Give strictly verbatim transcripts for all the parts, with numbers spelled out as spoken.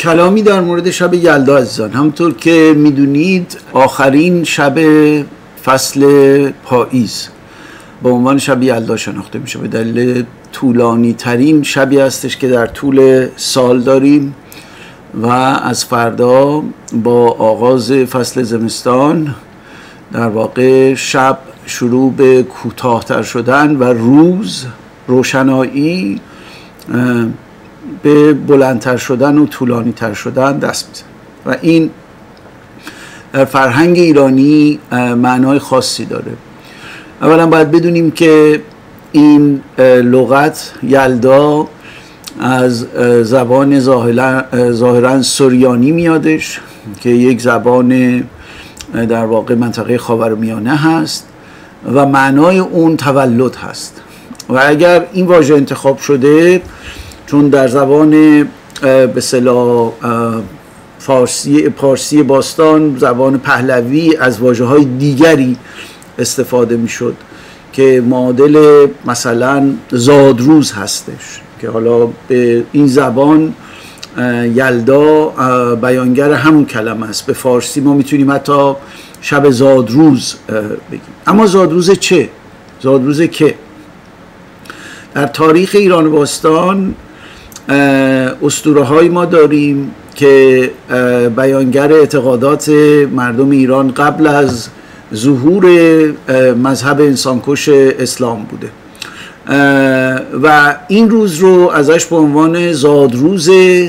کلامی در مورد شب یلدا عزیزان. همونطور که میدونید آخرین شب فصل پاییز با عنوان شب یلدا شناخته میشه، به دلیل طولانی ترین شبی هستش که در طول سال داریم و از فردا با آغاز فصل زمستان در واقع شب شروع به کوتاه‌تر شدن و روز روشنایی به بلندتر شدن و طولانی تر شدن دست میزنه و این در فرهنگ ایرانی معنای خاصی داره. اولا باید بدونیم که این لغت یلدا از زبان ظاهراً سریانی میادش که یک زبان در واقع منطقه خاورمیانه هست و معنای اون تولد هست و اگر این واژه انتخاب شده چون در زبان به اصطلاح فارسی پارسی باستان زبان پهلوی از واژه‌های دیگری استفاده میشد که معادل مثلا زادروز هستش که حالا به این زبان یلدا بیانگر همون کلمه است. به فارسی ما میتونیم حتی شب زادروز بگیم. اما زادروز چه؟ زادروز که؟ در تاریخ ایران باستان اسطوره های ما داریم که بیانگر اعتقادات مردم ایران قبل از ظهور مذهب انسانکش اسلام بوده و این روز رو ازش به عنوان زادروز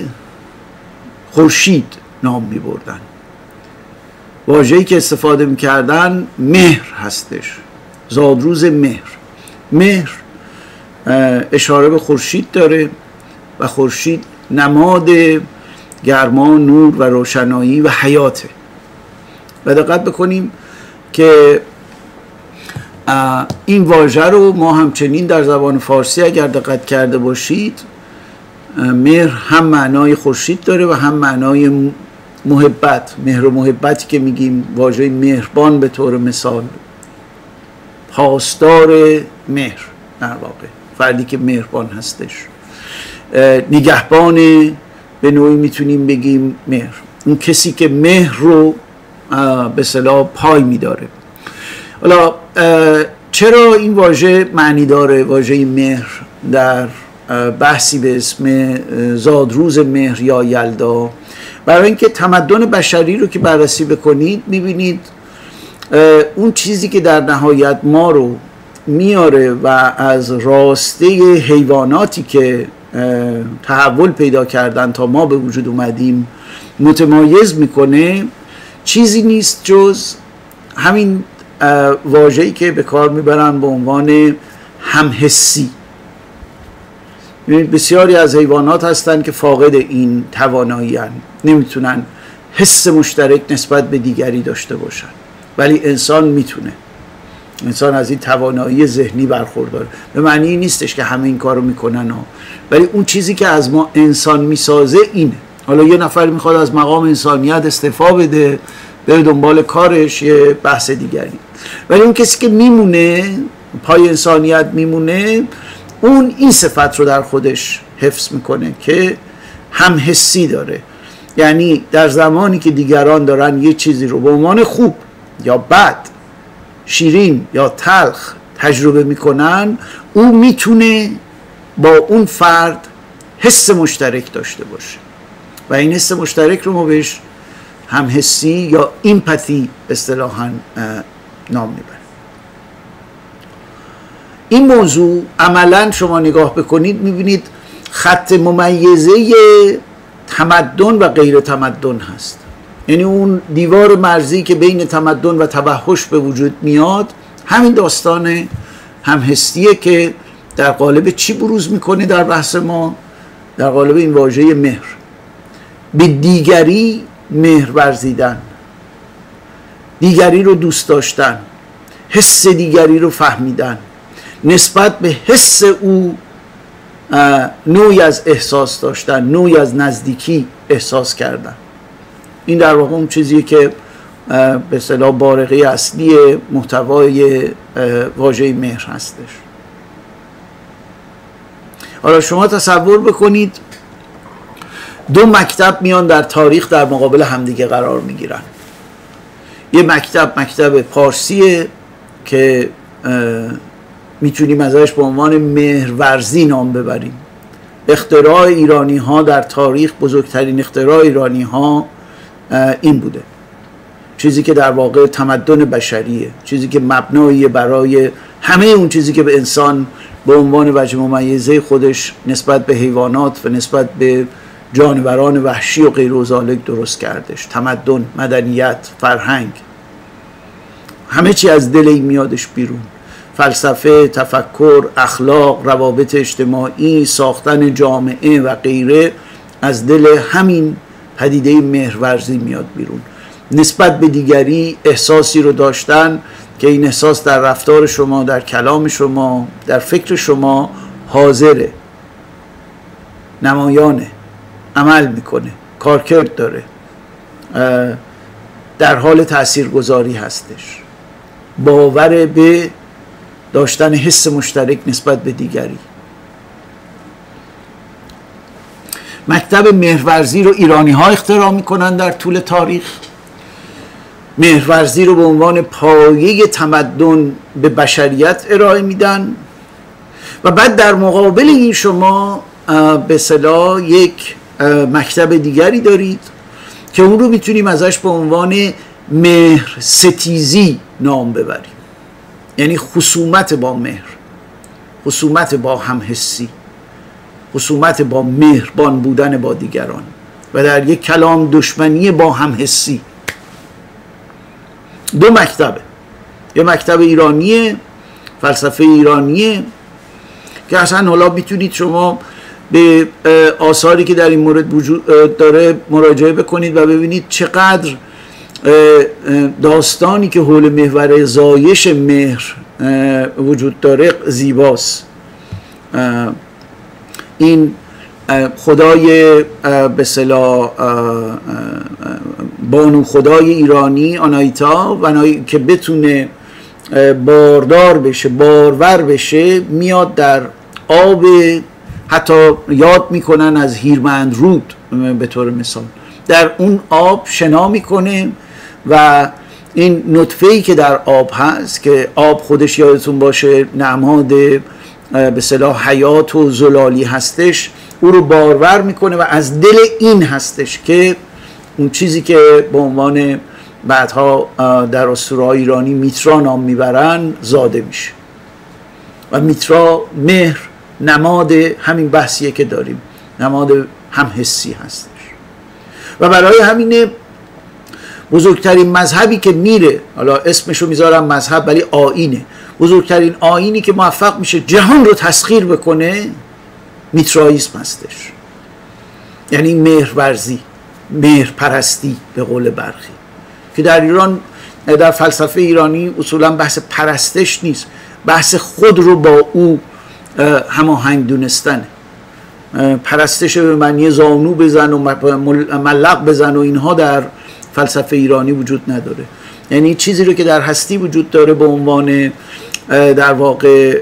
خورشید نام می بردن. واژه‌ای که استفاده می کردن مهر هستش، زادروز مهر. مهر اشاره به خورشید داره و خورشید نماد گرما، نور و روشنایی و حیاته و دقت بکنیم که این واژه رو ما همچنین در زبان فارسی اگر دقت کرده باشید مهر هم معنای خورشید داره و هم معنای محبت. مهر و محبتی که میگیم واژه مهربان به طور مثال، پاسدار مهر در واقع، فردی که مهربان هستش، نگهبان به نوعی میتونیم بگیم مهر، اون کسی که مهر رو به اصطلاح پای میداره. حالا چرا این واژه معنی داره، واژه مهر، در بحثی به اسم زادروز مهر یا یلدا؟ برای اینکه تمدن بشری رو که بررسی بکنید میبینید اون چیزی که در نهایت ما رو میاره و از راسته حیواناتی که تحول پیدا کردن تا ما به وجود اومدیم متمایز میکنه چیزی نیست جز همین واژه‌ای که به کار میبرن به عنوان همحسی. بسیاری از حیوانات هستن که فاقد این توانایی هستن، نمیتونن حس مشترک نسبت به دیگری داشته باشن، ولی انسان میتونه. انسان از این توانایی ذهنی برخورداره. به معنی نیستش که همه این کارو میکنن ها، ولی اون چیزی که از ما انسان میسازه اینه. حالا یه نفر میخواد از مقام انسانیت استعفا بده بره دنبال کارش، یه بحث دیگری، ولی اون کسی که میمونه پای انسانیت میمونه اون این صفت رو در خودش حفظ میکنه که همحسی داره. یعنی در زمانی که دیگران دارن یه چیزی رو به عنوان خوب یا بد، شیرین یا تلخ تجربه میکنن، او میتونه با اون فرد حس مشترک داشته باشه و این حس مشترک رو ما بهش همحسی یا ایمپاتی اصطلاحاً نام میبریم. این موضوع عملاً شما نگاه بکنید میبینید خط ممیزه تمدن و غیر تمدن هست. یعنی اون دیوار مرزی که بین تمدن و تبحش به وجود میاد همین داستان همحسیه که در قالب چی بروز میکنه در بحث ما؟ در قالب این واژه مهر. به دیگری مهر ورزیدن، دیگری رو دوست داشتن، حس دیگری رو فهمیدن، نسبت به حس او نوعی از احساس داشتن، نوعی از نزدیکی احساس کردن. این در واقع اون چیزیه که به اصطلاح بارقه اصلی محتوای واژه مهر هستش. حالا شما تصور بکنید دو مکتب میان در تاریخ در مقابل همدیگه قرار میگیرن. یه مکتب مکتب پارسیه که میتونیم ازش به عنوان مهرورزی نام ببریم. اختراع ایرانی ها در تاریخ، بزرگترین اختراع ایرانی ها این بوده، چیزی که در واقع تمدن بشریه، چیزی که مبنایی برای همه اون چیزی که به انسان به عنوان وجه ممیزه خودش نسبت به حیوانات و نسبت به جانوران وحشی و غیر و ذالک درست کردش. تمدن، مدنیت، فرهنگ، همه چی از دل این میادش بیرون. فلسفه، تفکر، اخلاق، روابط اجتماعی، ساختن جامعه و غیره از دل همین پدیده مهرورزی میاد بیرون. نسبت به دیگری احساسی رو داشتن که این احساس در رفتار شما، در کلام شما، در فکر شما حاضره، نمایانه، عمل میکنه، کارکرد داره، در حال تاثیرگذاری هستش، باور به داشتن حس مشترک نسبت به دیگری. مکتب مهرورزی رو ایرانی ها اختراع میکنن در طول تاریخ. مهرورزی رو به عنوان پایه تمدن به بشریت ارائه میدن و بعد در مقابل این شما به اصطلاح یک مکتب دیگری دارید که اون رو میتونیم ازش به عنوان مهر ستیزی نام ببریم، یعنی خصومت با مهر، خصومت با همحسی، خصومت با مهربان بودن با دیگران و در یک کلام دشمنی با همحسی. دو مکتبه، یه مکتب ایرانیه، فلسفه ایرانیه که اصلا حالا میتونید شما به آثاری که در این مورد وجود داره مراجعه بکنید و ببینید چقدر داستانی که حول محور زایش مهر وجود داره زیباست. این خدای به اصطلاح بانو خدای ایرانی آنایتا و که بتونه باردار بشه، بارور بشه، میاد در آب، حتی یاد میکنن از هیرمند رود به طور مثال، در اون آب شنا میکنه و این نطفه‌ای که در آب هست که آب خودش یادتون باشه نماد به اصطلاح حیات و زلالی هستش، او رو بارور میکنه و از دل این هستش که اون چیزی که به عنوان بعدها در اسطوره‌های ایرانی میترا نام میبرن زاده میشه و میترا مهر نماد همین بحثیه که داریم، نماد همحسی هستش و برای همینه بزرگترین مذهبی که میره، حالا اسمشو میذارم مذهب ولی آیینه، بزرگترین آیینی که موفق میشه جهان رو تسخیر بکنه میترائیسم هستش، یعنی مهرورزی، مهرپرستی به قول برخی، که در ایران در فلسفه ایرانی اصولا بحث پرستش نیست، بحث خود رو با او هماهنگ دونستنه. پرستش به معنی زانو بزن و ملق بزن و اینها در فلسفه ایرانی وجود نداره، یعنی چیزی رو که در هستی وجود داره به عنوان در واقع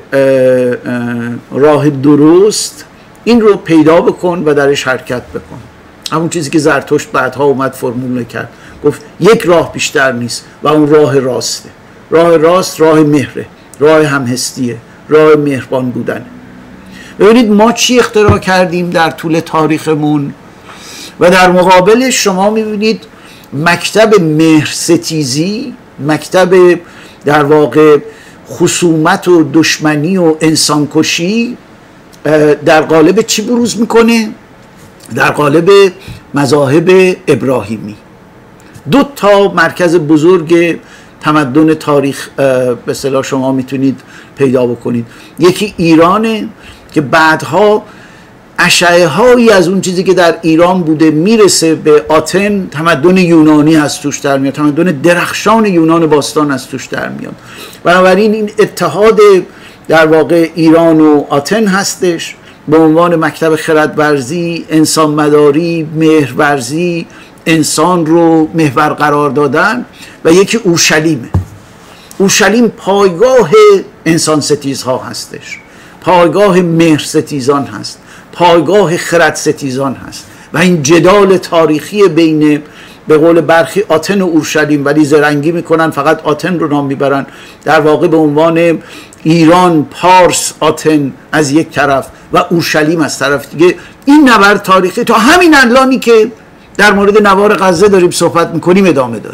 راه درست، این رو پیدا بکن و درش حرکت بکن. همون چیزی که زرتشت بعدها اومد فرمول کرد، گفت یک راه بیشتر نیست و اون راه راسته. راه راست راه مهره، راه همهستیه، راه مهربان بودنه. ببینید ما چی اختراع کردیم در طول تاریخمون و در مقابلش شما میبینید مکتب مهرستیزی، مکتب در واقع خصومت و دشمنی و انسانکشی در قالب چی بروز میکنه؟ در قالب مذاهب ابراهیمی. دو تا مرکز بزرگ تمدن تاریخ به اصطلاح شما میتونید پیدا بکنید. یکی ایرانه که بعدها اشعه هایی از اون چیزی که در ایران بوده میرسه به آتن، تمدن یونانی از توش در میاد، تمدن درخشان یونان باستان از توش در میاد. بنابراین این اتحاد در واقع ایران و آتن هستش به عنوان مکتب خردورزی، انسان مداری، مهرورزی، انسان رو محور قرار دادن. و یکی اورشلیمه. اورشلیم پایگاه انسان ستیزها هستش، پایگاه مهر ستیزان هست، پایگاه خرد ستیزان هست و این جدال تاریخی بین به قول برخی آتن و اورشلیم، ولی زرنگی میکنن فقط آتن رو نام میبرن، در واقع به عنوان ایران، پارس، آتن از یک طرف و اورشلیم از طرف دیگه، این نبرد تاریخی تا همین الانی که در مورد نوار غزه داریم صحبت میکنیم ادامه داره.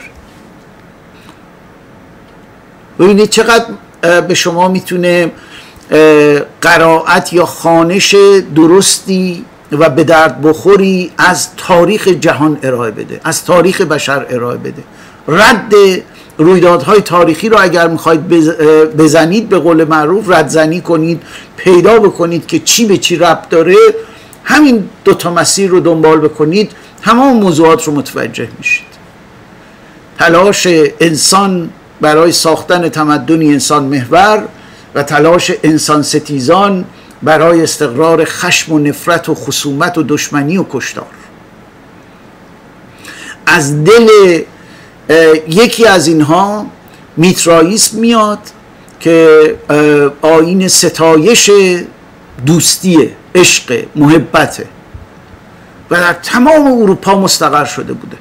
ببینید چقدر به شما میتونه قرائت یا خوانش درستی و به درد بخوری از تاریخ جهان ارائه بده، از تاریخ بشر ارائه بده. رد رویدادهای تاریخی رو اگر میخواید بزنید، به قول معروف ردزنی کنید، پیدا بکنید که چی به چی ربط داره، همین دوتا مسیر رو دنبال بکنید، تمام موضوعات رو متوجه میشید. تلاش انسان برای ساختن تمدنی انسان محور و تلاش انسان ستیزان برای استقرار خشم و نفرت و خصومت و دشمنی و کشتار. از دل یکی از اینها میترائیسم میاد که آیین ستایش دوستی، عشق، محبته و در تمام اروپا مستقر شده بوده.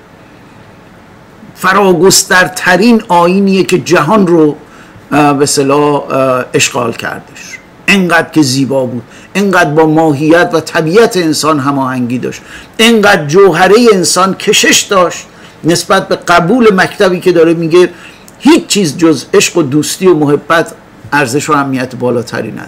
فراگسترترین آیینیه که جهان رو به اصطلاح اشغال کردش. انقدر که زیبا بود، انقدر با ماهیت و طبیعت انسان هماهنگی داشت، انقدر جوهره انسان کشش داشت نسبت به قبول مکتبی که داره میگه هیچ چیز جز عشق و دوستی و محبت ارزش و اهمیت بالاتری نداره.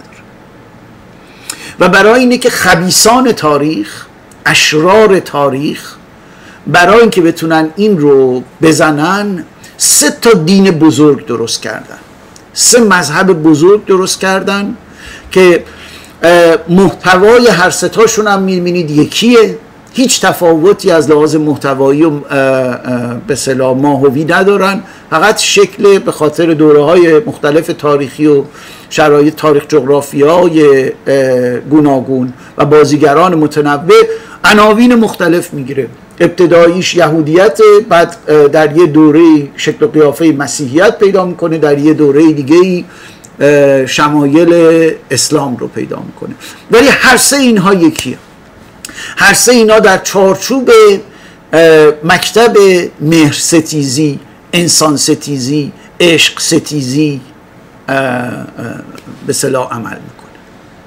و برای اینه که خبیثان تاریخ، اشرار تاریخ، برای اینکه بتونن این رو بزنن، سه تا دین بزرگ درست کردن، سه مذهب بزرگ درست کردن که محتوای هر سه تاشون هم می‌بینید یکیه، هیچ تفاوتی از لحاظ محتوایی و به اصطلاح ماهوی ندارن، فقط شکل به خاطر دوره‌های مختلف تاریخی و شرایط تاریخ جغرافیای گوناگون و بازیگران متنوع عناوین مختلف میگیره. ابتداییش یهودیت، بعد در یه دوره شکل و قیافه مسیحیت پیدا میکنه، در یه دوره دیگه شمایل اسلام رو پیدا میکنه، ولی هر سه اینها یکیه. هر سه اینا در چارچوب مکتب مهر ستیزی، انسان ستیزی، عشق ستیزی به اصطلاح عمل میکنه.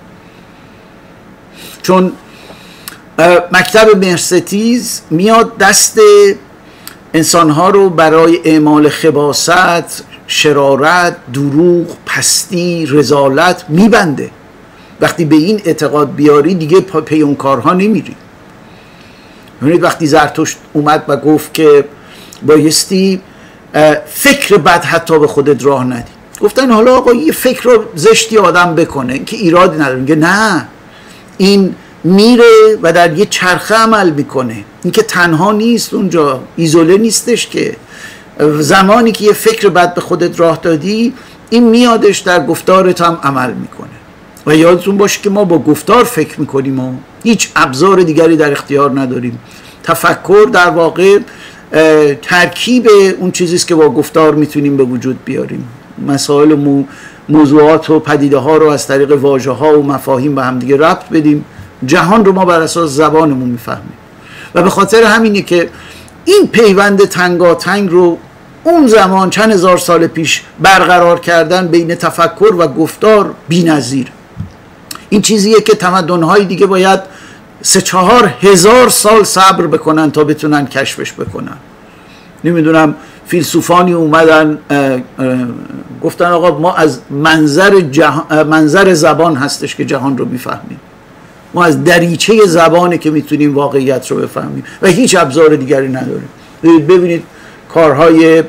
چون مکتب مهرستیز میاد دست انسانها رو برای اعمال خباثت، شرارت، دروغ، پستی، رذالت میبنده. وقتی به این اعتقاد بیاری دیگه پی اون کارها نمیری. ببینید وقتی زرتشت اومد و گفت که بایستی فکر بد حتی به خودت راه ندی، گفتن حالا آقا یه فکر رو زشتی آدم بکنه که ایرادی نداره، میگه نه، این میره و در یه چرخه عمل میکنه، این که تنها نیست، اونجا ایزوله نیستش، که زمانی که یه فکر بد به خودت راه دادی این میادش در گفتارت هم عمل میکنه. و یادتون باشه که ما با گفتار فکر میکنیم و هیچ ابزار دیگری در اختیار نداریم. تفکر در واقع ترکیب اون چیزیست که با گفتار میتونیم به وجود بیاریم. مسائل و موضوعات و پدیده ها رو از طریق واژه ها و مفاهیم به هم دیگه ربط بدیم. جهان رو ما بر اساس زبانمون میفهمیم و به خاطر همینه که این پیوند تنگاتنگ رو اون زمان چند هزار سال پیش برقرار کردن بین تفکر و گفتار بی‌نظیر. این چیزیه که تمدن‌های دیگه باید سه چهار هزار سال صبر بکنن تا بتونن کشفش بکنن. نمیدونم فیلسوفانی اومدن اه اه گفتن آقا ما از منظر, منظر زبان هستش که جهان رو میفهمیم، ما از دریچه زبانه که میتونیم واقعیت رو بفهمیم و هیچ ابزار دیگری نداریم. ببینید کارهای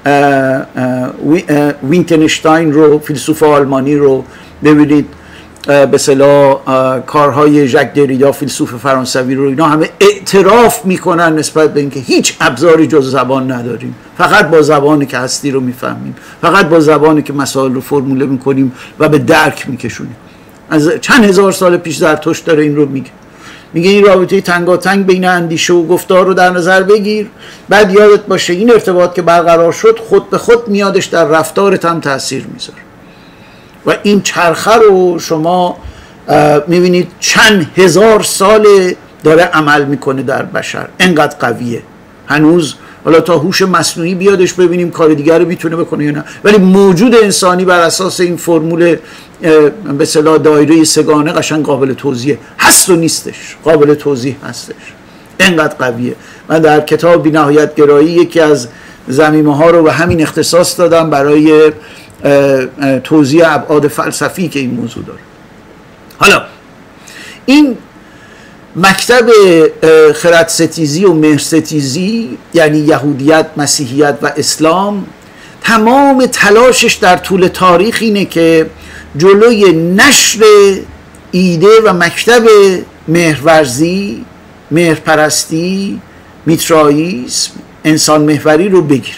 وینتنشتاین رو، فیلسوف آلمانی رو ببینید، به اصطلاح کارهای ژاک دریدا فیلسوف فرانسوی رو، اینا همه اعتراف میکنن نسبت به اینکه هیچ ابزاری جز زبان نداریم، فقط با زبانی که هستی رو میفهمیم، فقط با زبانی که مسائل رو فرموله میکنیم و به درک میکشونیم. از چند هزار سال پیش زرتشت داره این رو میگه، میگه این رابطه تنگاتنگ بین اندیشه و گفتار رو در نظر بگیر، بعد یادت باشه این ارتباط که برقرار شد خود به خود میادش در رفتارت هم تأثیر میذاره. و این چرخه رو شما میبینید چند هزار سال داره عمل میکنه در بشر، انقدر قویه. هنوز حالا تا هوش مصنوعی بیادش ببینیم کار دیگر رو میتونه بکنه یا نه، ولی موجود انسانی بر اساس این فرمول به اصطلاح دایره سگانه قشنگ قابل توضیح هست و نیستش، قابل توضیح هستش، انقدر قویه. من در کتاب بی‌نهایت گرایی یکی از ضمیمه ها رو به همین اختصاص دادم برای توضیح ابعاد فلسفی که این موضوع داره. حالا این مکتب خردستیزی و مهرستیزی، یعنی یهودیت، مسیحیت و اسلام، تمام تلاشش در طول تاریخ اینه که جلوی نشر ایده و مکتب مهرورزی، مهرپرستی، میترائیسم، انسان محوری رو بگیر.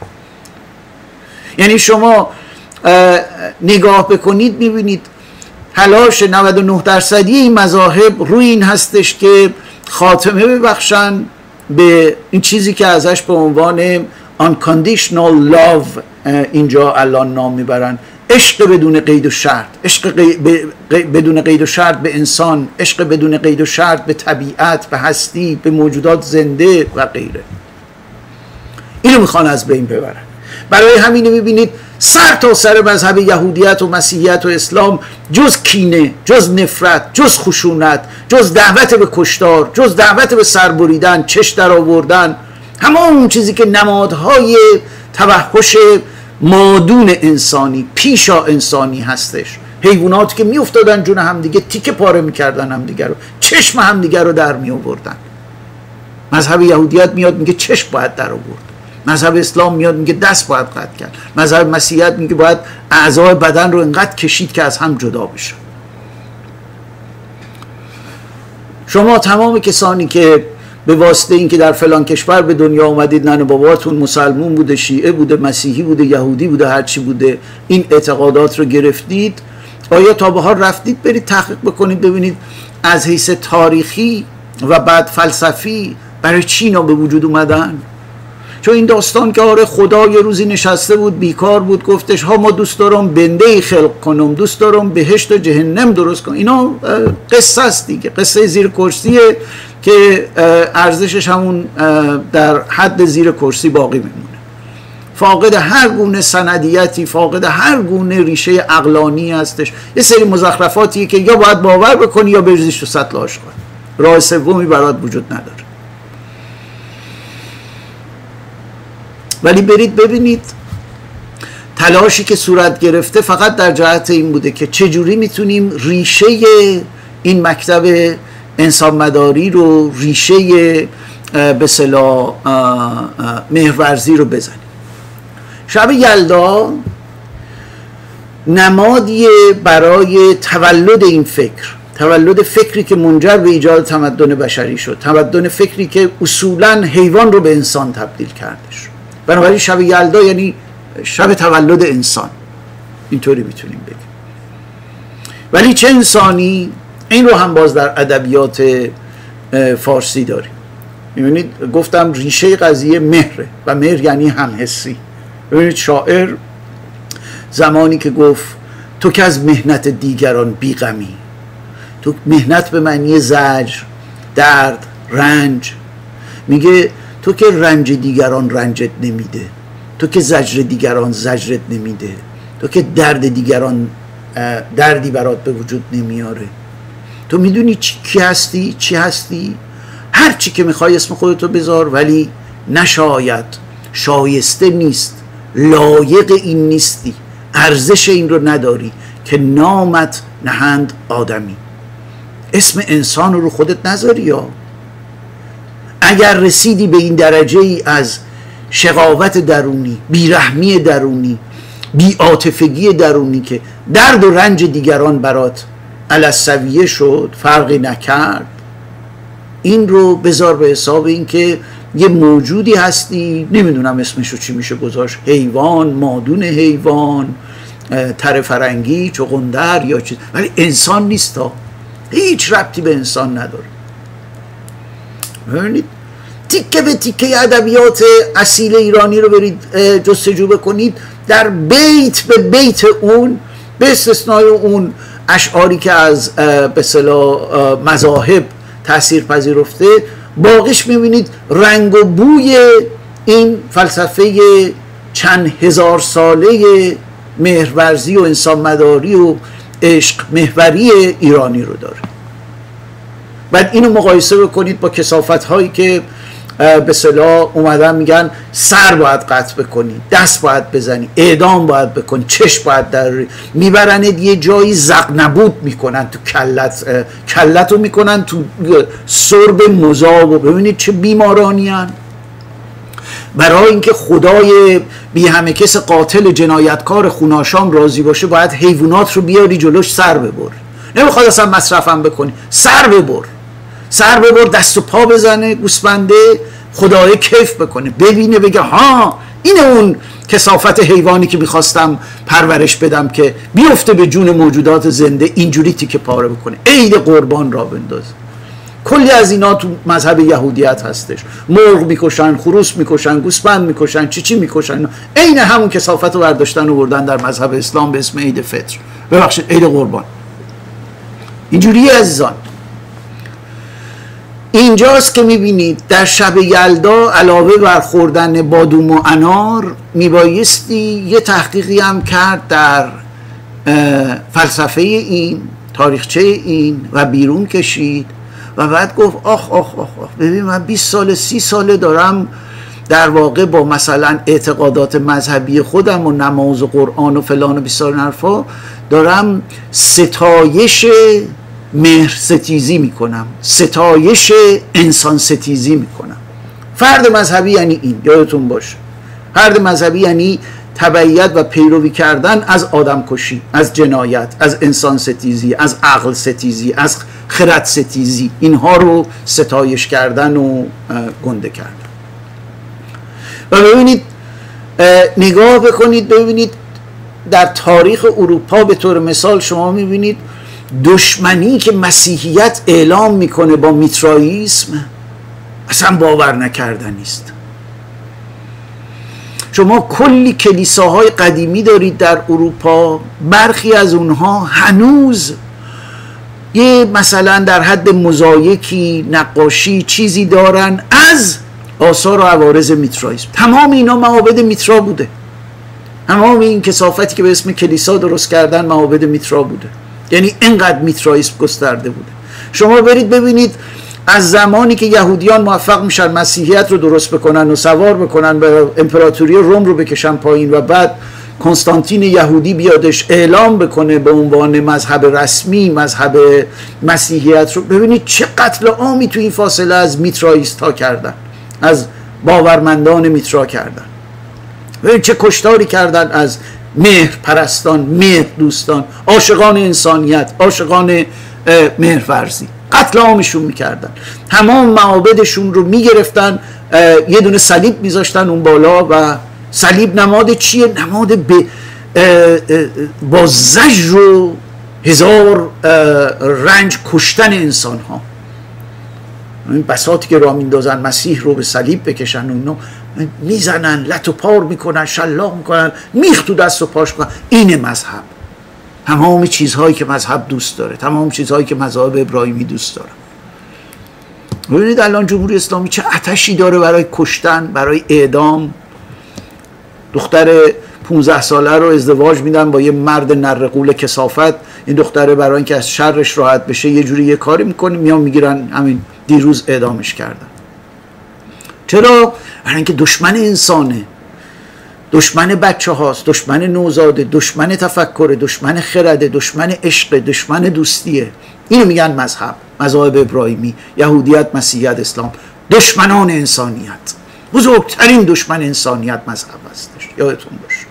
یعنی شما نگاه بکنید میبینید تلاش نود و نه درصدی این مذاهب روی این هستش که خاتمه ببخشن به این چیزی که ازش به عنوان unconditional love اینجا الان نام میبرن، عشق بدون قید و شرط، عشق بدون قید و شرط به انسان، عشق بدون قید و شرط به طبیعت، به هستی، به موجودات زنده و غیره. اینو میخوان از بین ببرن. برای همینه میبینید سر تا سر مذهب یهودیت و مسیحیت و اسلام جز کینه، جز نفرت، جز خشونت، جز دعوت به کشتار، جز دعوت به سربریدن، چش در آوردن، همه اون چیزی که نمادهای توحش مادون انسانی، پیشا انسانی هستش. حیواناتی که میافتادن جون همدیگه، تیکه پاره میکردن همدیگه رو، چشم همدیگه رو در میآوردن. مذهب یهودیت میاد میگه چشم باید در آورد، مذهب اسلام میاد میگه دست باید قطع کرد، مذهب مسیحیت میگه باید اعضای بدن رو انقدر کشید که از هم جدا بشه. شما تمام کسانی که به واسطه این که در فلان کشور به دنیا اومدید، ننه باباتون مسلمون بوده، شیعه بوده، مسیحی بوده، یهودی بوده، هرچی بوده، این اعتقادات رو گرفتید، آیا تا به حال رفتید برید تحقیق بکنید ببینید از حیث تاریخی و بعد فلسفی برای چی اینا به وجود اومدن؟ چون این داستان که آره خدا یه روزی نشسته بود بیکار بود گفتش ها ما دوست دارم بنده خلق کنم، دوست دارم بهشت و جهنم درست کنم. اینا قصه است دیگه، قصه زیر کرسیه که ارزشش همون در حد زیر کرسی باقی میمونه، فاقد هر گونه سندیتی، فاقد هر گونه ریشه عقلانی هستش. یه سری مزخرفاتیه که یا باید باور بکنی یا بریزیش تو سطل آشغال، راه سومی برات وجود نداره. ولی برید ببینید تلاشی که صورت گرفته فقط در جهت این بوده که چجوری میتونیم ریشه این مکتب انسان مداری رو، ریشه به اصطلاح مهرورزی رو بزنیم. شب یلدا نمادیه برای تولد این فکر، تولد فکری که منجر به ایجاد تمدن بشری شد، تمدن فکری که اصولاً حیوان رو به انسان تبدیل کردش. بنابراین شب یلدا یعنی شب تولد انسان، اینطوری میتونیم بگیم. ولی چه انسانی؟ این رو هم باز در ادبیات فارسی داریم. میبینید گفتم ریشه قضیه مهره و مهر یعنی همحسی. ببینید شاعر زمانی که گفت تو که از مهنت دیگران بیغمی، تو مهنت به معنی زجر، درد، رنج، میگه تو که رنج دیگران رنجت نمیده، تو که زجر دیگران زجرت نمیده، تو که درد دیگران دردی برات به وجود نمیاره، تو میدونی کی هستی، چی هستی، هر چی که میخوای اسم خودتو بذار، ولی نشاید، شایسته نیست، لایق این نیستی، ارزش این رو نداری که نامت نهند آدمی. اسم انسان رو خودت نذاری. یا اگر رسیدی به این درجه ای از شقاوت درونی، بیرحمی درونی، بی‌عاطفگی درونی که درد و رنج دیگران برات السویه شد، فرقی نکرد، این رو بذار به حساب این که یه موجودی هستی، نمیدونم اسمشو چی میشه گذاشت، حیوان، مادون حیوان، تره فرنگی، چغندر یا چیز، ولی انسان نیست، ها هیچ ربطی به انسان نداره. ببینید تیکه به تیکه ادبیات اصیل ایرانی رو برید جستجو بکنید، در بیت به بیت اون، به استثنای اون اشعاری که از به اصطلاح مذاهب تأثیر پذیرفته، باقیش میبینید رنگ و بوی این فلسفه چند هزار ساله مهرورزی و انسان مداری و عشق محوری ایرانی رو داره. بعد اینو مقایسه بکنید با کثافت هایی که به اصطلاح اومدن میگن سر باید قطع بکنی، دست باید بزنی، اعدام باید بکنی، چشم باید در میبرند یه جایی زق نبود میکنن تو کلت، کلت رو میکنن تو سرب مذاب و ببینید چه بیمارانی هن. برای اینکه خدای بی همه کس قاتل جنایتکار خوناشام راضی باشه باید حیوانات رو بیاری جلوش سر ببر. نمیخواد اصلا مصرفم بکنی، سر ببر، سر ببر، دست و پا بزنه گوسفنده، خدای کیف بکنه، ببینه بگه ها اینه اون کثافت حیوانی که میخواستم پرورش بدم که بیفته به جون موجودات زنده، اینجوری تیکه پاره بکنه، عید قربان را بنداز. کلی از اینا تو مذهب یهودیت هستش، مرغ میکشن، خروس میکشن، گوسفند میکشن، چی چی میکشن، عین همون کثافت رو برداشتن و بردن در مذهب اسلام به اسم عید فطر، ببخشید عید قربان. اینجوری عزیزان. اینجاست که میبینید در شب یلدا علاوه بر خوردن بادوم و انار میبایستی یه تحقیقی هم کرد در فلسفه این، تاریخچه این و بیرون کشید و بعد گفت آخ آخ آخ, آخ ببین من بیست سال سی ساله دارم در واقع با مثلا اعتقادات مذهبی خودم و نماز و قرآن و فلان و بیسار حرفا دارم ستایش مهر ستیزی میکنم، ستایش انسان ستیزی میکنم. فرد مذهبی یعنی این، یادتون باشه، فرد مذهبی یعنی تبعیت و پیروی کردن از آدم کشی، از جنایت، از انسان ستیزی، از عقل ستیزی، از خرد ستیزی، اینها رو ستایش کردن و گنده کردن. و ببینید نگاه بکنید ببینید در تاریخ اروپا به طور مثال شما میبینید دشمنی که مسیحیت اعلام میکنه با میترائیسم اصلا باور نکردنی است. شما کلی کلیساهای قدیمی دارید در اروپا، برخی از اونها هنوز یه مثلا در حد مزایکی، نقاشی، چیزی دارن از آثار و عوارض میترائیسم. تمام اینا معابد میترا بوده، تمام این کثافتی که به اسم کلیسا درست کردن معابد میترا بوده، یعنی اینقدر میترائیسم گسترده بوده. شما برید ببینید از زمانی که یهودیان موفق میشن مسیحیت رو درست بکنن و سوار بکنن به امپراتوری روم رو بکشن پایین و بعد کنستانتین یهودی بیادش اعلام بکنه به عنوان مذهب رسمی مذهب مسیحیت رو، ببینید چه قتل عامی توی این فاصله از میترائیست ها کردن، از باورمندان میترا کردن، ببینید چه کشتاری کردن از مهر پرستان، مهر دوستان، عاشقان انسانیت، عاشقان مهرورزی، قتل عامشون میکردن. تمام معابدشون رو میگرفتن، یه دونه صلیب میذاشتن اون بالا و صلیب نماد چیه؟ نماد به با زجر و هزار رنج کشتن انسان ها. این بساطی که را میندازن مسیح رو به صلیب بکشن، اونو میزنن، لط و پار میکنن، شلاق میکنن، میخ تو دست و پاش میکنن. این مذهب، تمام چیزهایی که مذهب دوست داره، تمام چیزهایی که مذهب ابراهیمی دوست داره. ببینید الان جمهوری اسلامی چه آتشی داره برای کشتن، برای اعدام. دختر پونزده ساله رو ازدواج میدن با یه مرد نرقول کثافت، این دختره برای اینکه از شرش راحت بشه یه جوری یه کاری میکنه، میان میگیرن، همین دیروز اعدامش کردن. چرا؟ برای اینکه دشمن انسانه، دشمن بچه هاست، دشمن نوزاده، دشمن تفکر، دشمن خرده، دشمن عشق، دشمن دوستیه. اینو میگن مذهب، مذاهب ابراهیمی، یهودیت، مسیحیت، اسلام، دشمنان انسانیت. بزرگترین دشمن انسانیت مذهب هستش، یادتون باشه.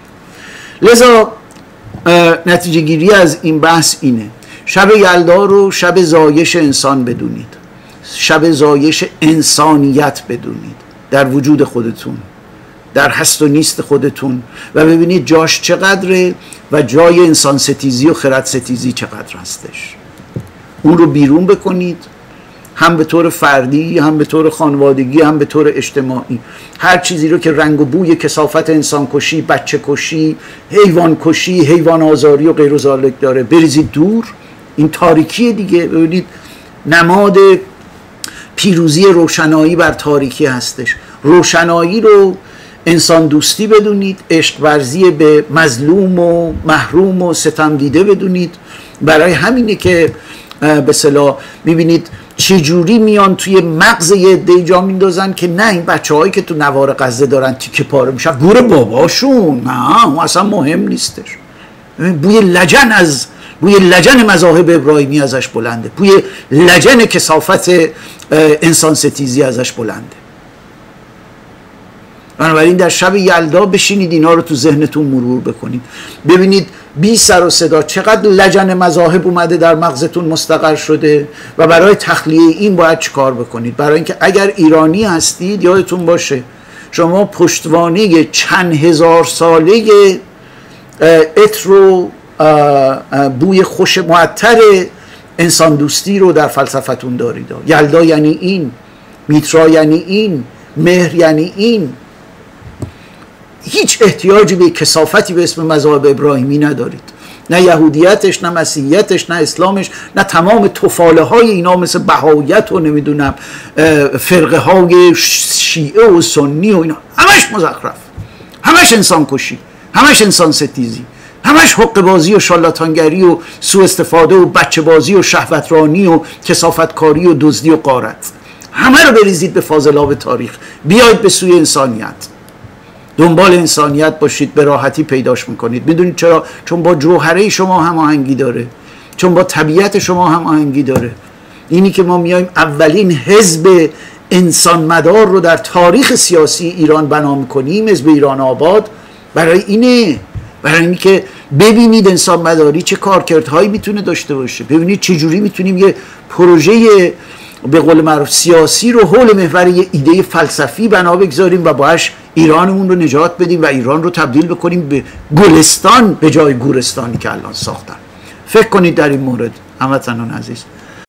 لذا نتیجه گیری از این بحث اینه: شب یلدا رو شب زایش انسان بدونید، شب زایش انسانیت بدونید در وجود خودتون، در هست و نیست خودتون، و ببینید جاش چقدره و جای انسان ستیزی و خرد ستیزی چقدر هستش. اون رو بیرون بکنید، هم به طور فردی، هم به طور خانوادگی، هم به طور اجتماعی. هر چیزی رو که رنگ و بوی کثافت انسان کشی، بچه کشی، حیوان کشی، حیوان آزاری و غیر و ذالک داره بریزید دور. این تاریکی دیگه. ببینید نماد پیروزی روشنایی بر تاریکی هستش. روشنایی رو انسان دوستی بدونید، عشق ورزی به مظلوم و محروم و ستم دیده بدونید. برای همینه که به اصطلاح میبینید چجوری میان توی مغز یه عده جا میندازن که نه این بچه هایی که تو نوار غزه دارن تیکه پاره میشن گور باباشون، نه اون اصلا مهم نیستش. بوی لجن از بوی لجن مذاهب ابراهیمی ازش بلنده، بوی لجن کثافت انسان ستیزی ازش بلنده. بنابراین در شب یلدا بشینید اینا رو تو ذهنتون مرور بکنید، ببینید بی سر و صدا چقدر لجن مذاهب اومده در مغزتون مستقر شده و برای تخلیه این باید چیکار بکنید. برای اینکه اگر ایرانی هستید یادتون باشه شما پشتوانه چند هزار ساله عطر و بوی خوش معطر انسان دوستی رو در فلسفتون دارید. یلدا یعنی این، میترا یعنی این، مهر یعنی این. هیچ احتیاجی به کثافتی به اسم مذاهب ابراهیمی ندارید، نه یهودیتش، نه مسیحیتش، نه اسلامش، نه تمام تفاله های اینا مثل بهایت و نمیدونم فرقه های شیعه و سنی و اینا، همش مزخرف، همش انسان کشی، همش انسان ستیزی، همش حق بازی و شالاتانگری و سوء استفاده و بچه بازی و شهوترانی و کثافتکاری و دزدی و غارت. همه رو بریزید به فاضلاب تاریخ، بیایید به سوی انسانیت، دنبال انسانیت باشید، به راحتی پیداش میکنید. میدونید چرا؟ چون با جوهره شما هماهنگی داره، چون با طبیعت شما هماهنگی داره. اینی که ما میایم اولین حزب انسان مدار رو در تاریخ سیاسی ایران بنا میکنیم، حزب ایران آباد، برای اینه، برای اینی که ببینید انسان مداری چه کارکردهایی میتونه داشته باشه، ببینید چه جوری میتونیم یه پروژه به قول معروف سیاسی رو حول محور یه ایده فلسفی بنا بگذاریم و باهاش ایرانمون رو نجات بدیم و ایران رو تبدیل بکنیم به گلستان به جای گورستانی که الان ساختن. فکر کنید در این مورد هموطنان عزیز.